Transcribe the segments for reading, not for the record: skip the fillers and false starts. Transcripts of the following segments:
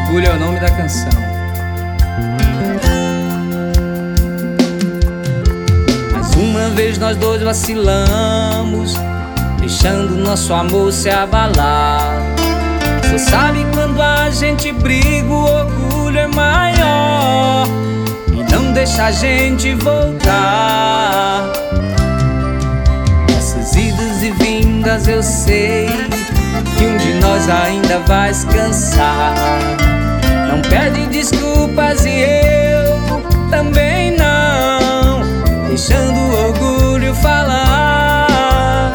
Orgulho é o nome da canção. Mais uma vez nós dois vacilamos, deixando nosso amor se abalar. Você sabe quando a gente briga, o orgulho é maior e não deixa a gente voltar. Essas idas e vindas eu sei que um de nós ainda vai se cansar. Não pede desculpas e eu também não, deixando o orgulho falar.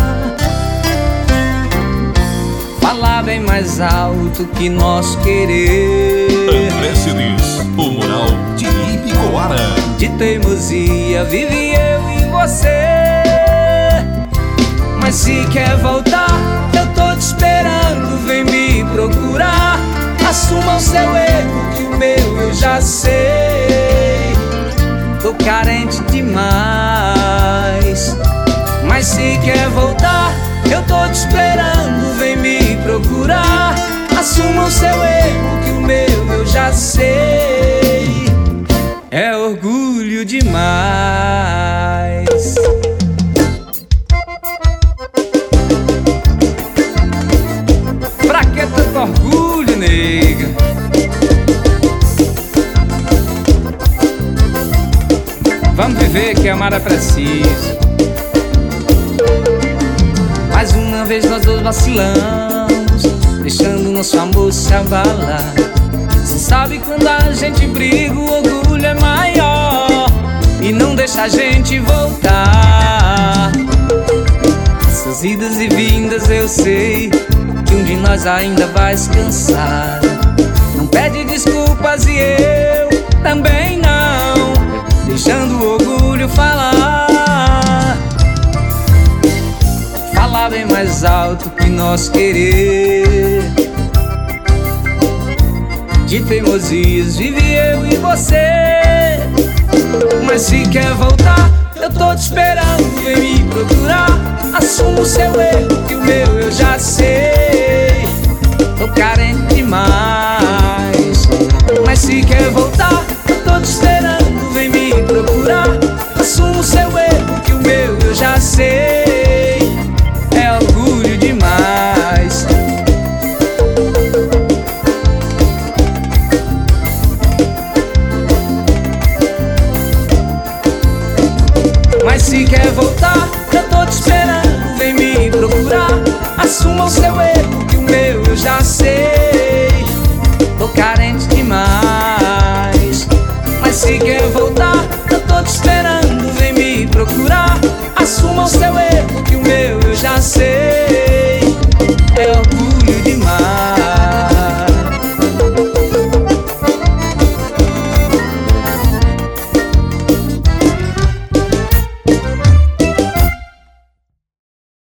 Falar bem mais alto que nosso querer. André Cedis, o moral de Ibicoara. De teimosia vive eu e você. Mas se quer voltar, eu tô te esperando, vem me procurar. Assuma o seu erro, que o meu eu já sei. Tô carente demais. Mas se quer voltar, eu tô te esperando, vem me procurar. Assuma o seu erro, que o meu eu já sei. É orgulho demais. Pra que tanto orgulho, nega? Vamos viver que amar é preciso. Mais uma vez nós dois vacilamos, deixando nosso amor se abalar. Você sabe quando a gente briga, o orgulho é maior e não deixa a gente voltar. Essas idas e vindas eu sei que um de nós ainda vai se cansar. Não pede desculpas e eu também não, deixando o orgulho falar. Falar bem mais alto que nosso querer. De teimosias vive eu e você. Mas se quer voltar, eu tô te esperando, vem me procurar. Assuma o seu erro, que o meu eu já sei. Tô carente demais. Mas se quer voltar, eu tô te esperando, vem me procurar. Assuma o seu erro, que o meu eu já sei. É orgulho demais. Mas se quer voltar, eu tô te esperando, vem me procurar. Assuma o seu erro, que o meu eu já sei. Tô carente demais. Mas se quer voltar,